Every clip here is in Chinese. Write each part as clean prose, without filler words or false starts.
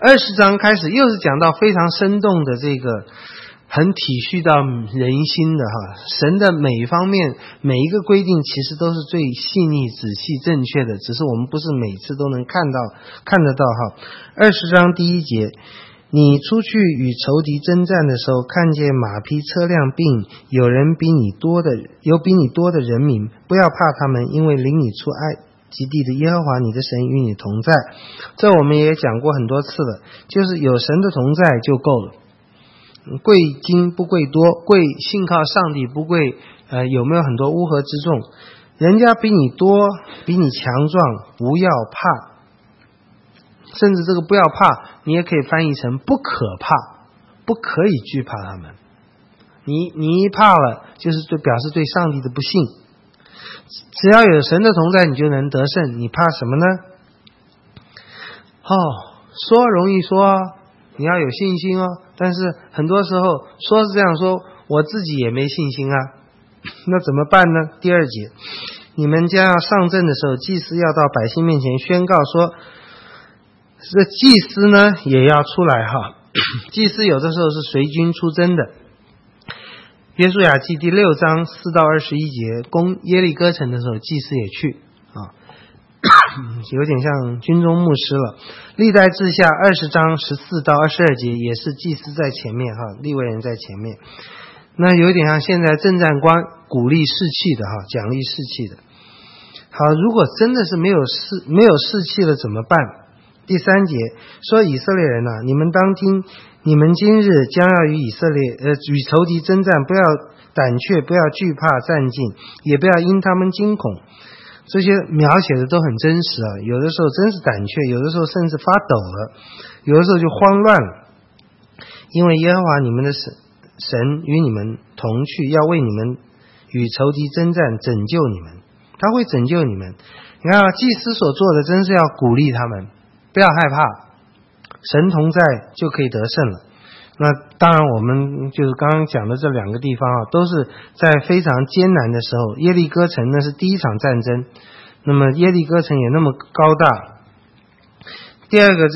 20章开始又是讲到非常生动的这个很体恤到人心的神的每一方面每一个规定其实都是最细腻仔细正确的，只是我们不是每次都能看得到20章第1节，你出去与仇敌征战的时候，看见马匹车辆并有比你多的人民，不要怕他们，因为领你出埃及地的耶和华你的神与你同在。这我们也讲过很多次了，就是有神的同在就够了。贵精不贵多，贵信靠上帝不贵有没有很多乌合之众，人家比你多比你强壮，不要怕。甚至这个不要怕你也可以翻译成不可怕，不可以惧怕他们。你一怕了就是表示对上帝的不信。只要有神的同在你就能得胜，你怕什么呢？说容易说你要有信心但是很多时候说是这样说，我自己也没信心那怎么办呢？第2节，你们将要上阵的时候，祭司要到百姓面前宣告说，这祭司呢也要出来祭司有的时候是随军出征的。约书亚记第6章4到21节，攻耶利哥城的时候，祭司也去有点像军中牧师了。历代志下20章14到22节也是祭司在前面利未人在前面。那有点像现在政战官鼓励士气的奖励士气的。好，如果真的是没有士气了怎么办？第3节说，以色列人你们当听，你们今日将要与与仇敌征战，不要胆怯，不要惧怕战境，也不要因他们惊恐。这些描写的都很真实有的时候真是胆怯，有的时候甚至发抖了，有的时候就慌乱了。因为耶和华你们的神与你们同去，要为你们与仇敌征战，拯救你们，他会拯救你们。你看祭司所做的真是要鼓励他们，不要害怕，神同在就可以得胜了。那当然我们就是刚刚讲的这2个地方都是在非常艰难的时候。耶利哥城那是第一场战争，那么耶利哥城也那么高大。第2个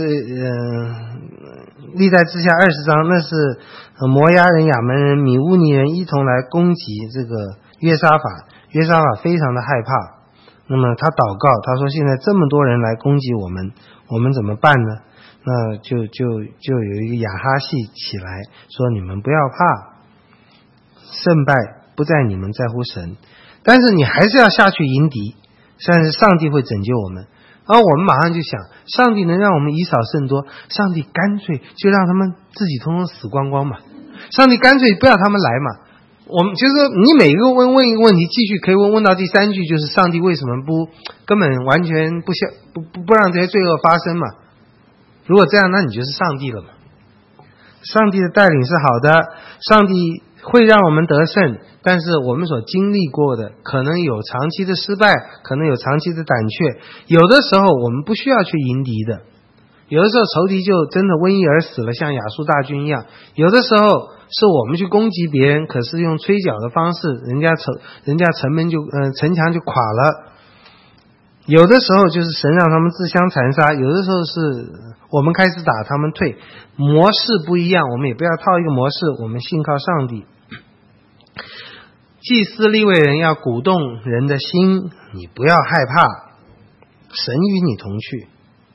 历代志下20章，那是摩押人、亚门人、米乌尼人一同来攻击这个约沙法。约沙法非常的害怕，那么他祷告，他说现在这么多人来攻击我们，我们怎么办呢？那就有一个亚哈谢起来说，你们不要怕，胜败不在你们，在乎神，但是你还是要下去迎敌，但是上帝会拯救我们。然后我们马上就想，上帝能让我们以少胜多，上帝干脆就让他们自己通通死光光嘛，上帝干脆不要他们来嘛。我们就是说，你每个问一个问题，继续可以问到第3句，就是上帝为什么根本完全不让这些罪恶发生嘛？如果这样，那你就是上帝了嘛。上帝的带领是好的，上帝会让我们得胜，但是我们所经历过的可能有长期的失败，可能有长期的胆怯，有的时候我们不需要去迎敌的，有的时候仇敌就真的瘟疫而死了，像亚述大军一样，有的时候是我们去攻击别人，可是用吹角的方式，人家城墙就垮了。有的时候就是神让他们自相残杀，有的时候是我们开始打他们退，模式不一样，我们也不要套一个模式，我们信靠上帝。祭司利未人要鼓动人的心，你不要害怕，神与你同去。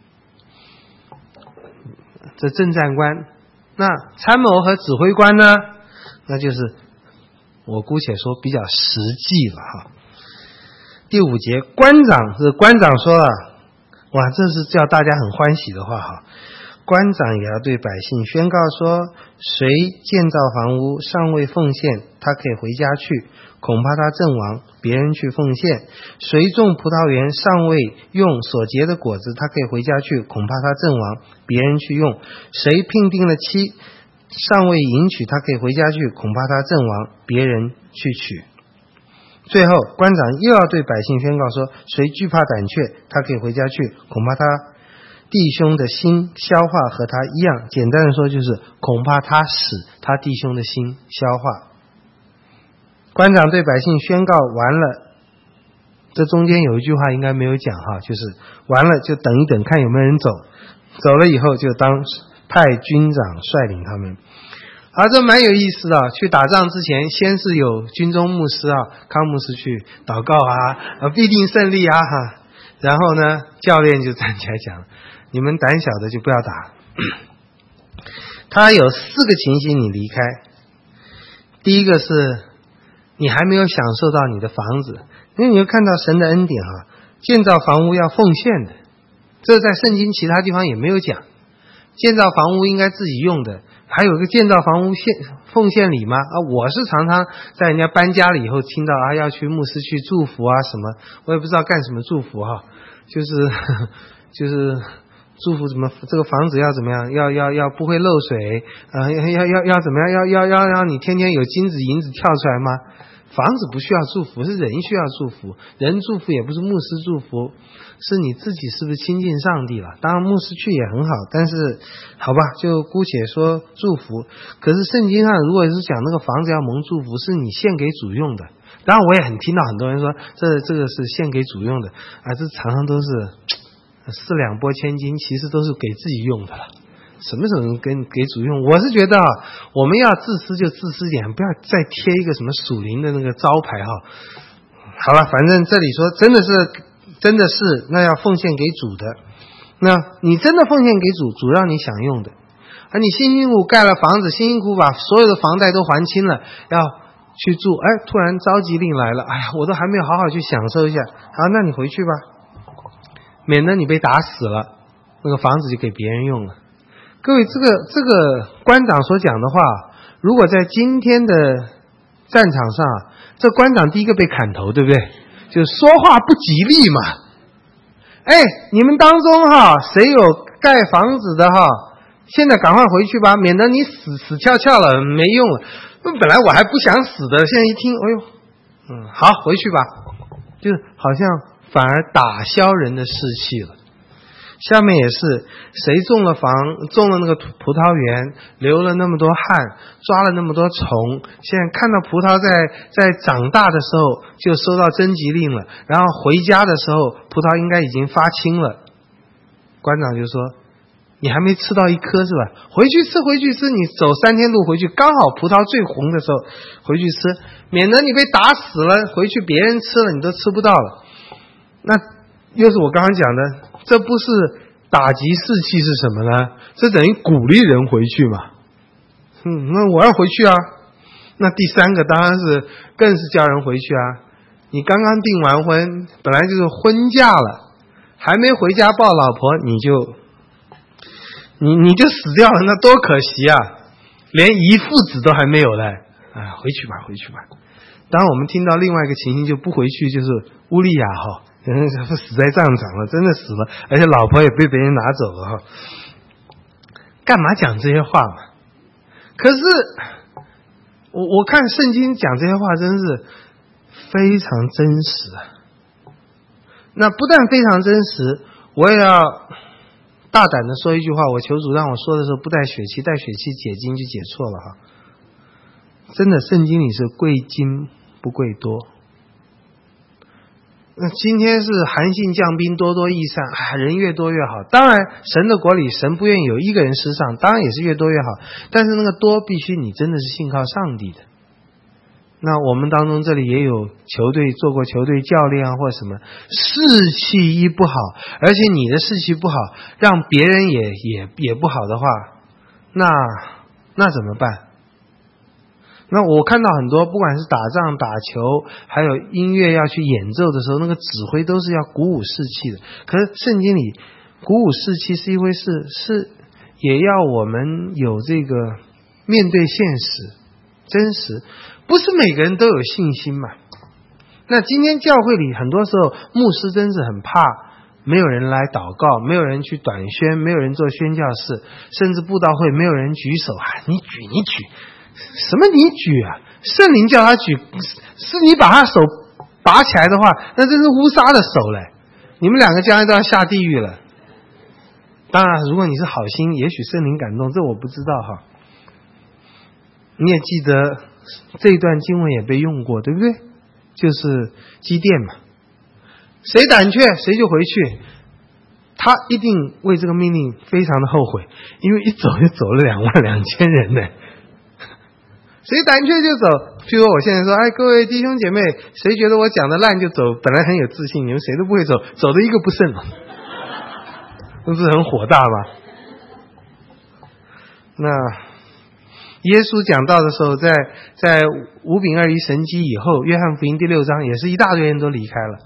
这政战官，那参谋和指挥官呢？那就是我姑且说比较实际了第5节，官长说了，哇，这是叫大家很欢喜的话官长也要对百姓宣告说，谁建造房屋尚未奉献，他可以回家去，恐怕他阵亡，别人去奉献；谁种葡萄园尚未用所结的果子，他可以回家去，恐怕他阵亡，别人去用；谁聘定了妻尚未迎娶，他可以回家去，恐怕他阵亡，别人去娶。最后官长又要对百姓宣告说，谁惧怕胆怯，他可以回家去，恐怕他弟兄的心消化和他一样。简单的说就是恐怕他使他弟兄的心消化。官长对百姓宣告完了， 这中间有一句话应该没有讲哈，就是完了就等一等看有没有人走，走了以后就当派军长率领他们。这蛮有意思的，去打仗之前先是有军中牧师康牧师去祷告必定胜利然后呢教练就站起来讲，你们胆小的就不要打。他有4个情形你离开。第一个是你还没有享受到你的房子，因为你会看到神的恩典建造房屋要奉献的，这在圣经其他地方也没有讲。建造房屋应该自己用的，还有一个建造房屋奉献礼吗？我是常常在人家搬家了以后听到要去牧师去祝福什么，我也不知道干什么祝福就是祝福怎么这个房子要怎么样，要不会漏水要怎么样，要让你天天有金子银子跳出来吗？房子不需要祝福，是人需要祝福。人祝福也不是牧师祝福，是你自己是不是亲近上帝了。当然牧师去也很好，但是好吧，就姑且说祝福。可是圣经上如果是讲那个房子要蒙祝福，是你献给主用的。当然我也很听到很多人说这个是献给主用的这常常都是4两拨千斤，其实都是给自己用的了。什么时候给主用？我是觉得我们要自私就自私点，不要再贴一个什么属灵的那个招牌好了，反正这里说真的是那要奉献给主的。那你真的奉献给主让你享用的。你辛辛苦苦盖了房子，辛辛苦苦把所有的房贷都还清了，要去住，突然召集令来了，我都还没有好好去享受一下。那你回去吧，免得你被打死了，那个房子就给别人用了。各位，这个官长所讲的话，如果在今天的战场上，这官长第一个被砍头，对不对？就是说话不吉利嘛。你们当中谁有盖房子的现在赶快回去吧，免得你死翘翘了没用了。本来我还不想死的，现在一听，好，回去吧，就是好像反而打消人的士气了。下面也是，谁种了那个葡萄园，流了那么多汗，抓了那么多虫，现在看到葡萄在长大的时候就收到征集令了，然后回家的时候葡萄应该已经发青了。官长就说，你还没吃到一颗是吧？回去吃，你走3天路回去，刚好葡萄最红的时候回去吃，免得你被打死了，回去别人吃了你都吃不到了。那又是我刚刚讲的，这不是打击士气是什么呢？这等于鼓励人回去嘛。那我要回去那第3个当然是更是叫人回去你刚刚订完婚，本来就是婚嫁了，还没回家抱老婆，你就死掉了，那多可惜连一父子都还没有嘞。回去吧。当然我们听到另外一个情形就不回去，就是乌利亚死在战场了，真的死了，而且老婆也被别人拿走了干嘛讲这些话嘛？可是我看圣经讲这些话真是非常真实那不但非常真实，我也要大胆的说一句话，我求主让我说的时候不带血气，带血气解经就解错了真的圣经里是贵精不贵多。那今天是韩信降兵，多多益善人越多越好。当然神的国里神不愿意有一个人失丧，当然也是越多越好，但是那个多必须你真的是信靠上帝的。那我们当中这里也有球队做过球队教练或什么，士气一不好，而且你的士气不好，让别人也不好的话，那怎么办？那我看到很多不管是打仗打球还有音乐要去演奏的时候，那个指挥都是要鼓舞士气的。可是圣经里鼓舞士气是一回事，是也要我们有这个面对现实真实，不是每个人都有信心嘛。那今天教会里很多时候牧师真是很怕没有人来祷告，没有人去短宣，没有人做宣教士，甚至布道会没有人举手你举什么你举圣灵叫他举，是你把他手拔起来的话，那真是乌撒的手嘞，你们2个将来都要下地狱了。当然如果你是好心，也许圣灵感动，这我不知道你也记得这一段经文也被用过，对不对？就是基甸嘛。 谁胆怯谁就回去。他一定为这个命令非常的后悔，因为一走就走了22000人呢。谁胆怯就走，譬如我现在说，各位弟兄姐妹，谁觉得我讲的烂就走，本来很有自信，你们谁都不会走，走的一个不剩，不是很火大吗？那耶稣讲道的时候，在5饼2鱼神迹以后，约翰福音第6章也是一大堆人都离开了。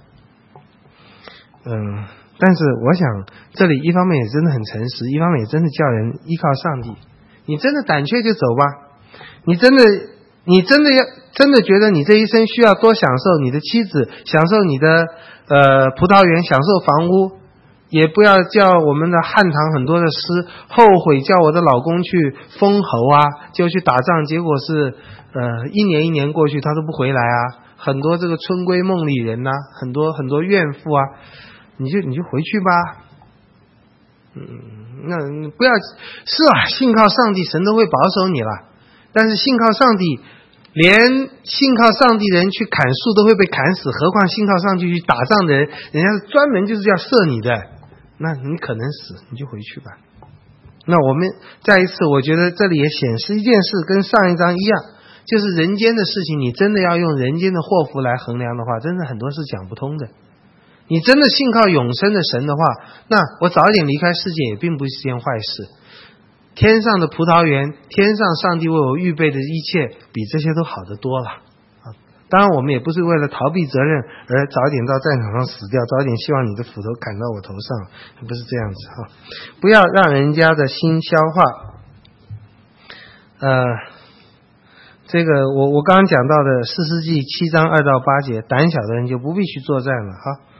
但是我想这里一方面也真的很诚实，一方面也真的叫人依靠上帝。你真的胆怯就走吧，你真的觉得你这一生需要多享受你的妻子，享受你的葡萄园，享受房屋，也不要叫我们的汉唐很多的诗后悔叫我的老公去封侯啊，就去打仗，结果是一年一年过去他都不回来啊，很多这个春闺梦里人啊，很多怨妇啊，你就回去吧。那不要是啊，信靠上帝神都会保守你了，但是信靠上帝，连信靠上帝的人去砍树都会被砍死，何况信靠上帝去打仗的人，人家是专门就是要射你的，那你可能死，你就回去吧。那我们再一次，我觉得这里也显示一件事，跟上一章一样，就是人间的事情，你真的要用人间的祸福来衡量的话，真的很多是讲不通的。你真的信靠永生的神的话，那我早一点离开世界也并不是一件坏事。天上的葡萄园，天上上帝为我预备的一切比这些都好得多了。当然我们也不是为了逃避责任而早一点到战场上死掉，早一点希望你的斧头砍到我头上，不是这样子。不要让人家的心消化。这个我刚刚讲到的4世纪7章2到8节，胆小的人就不必去作战了。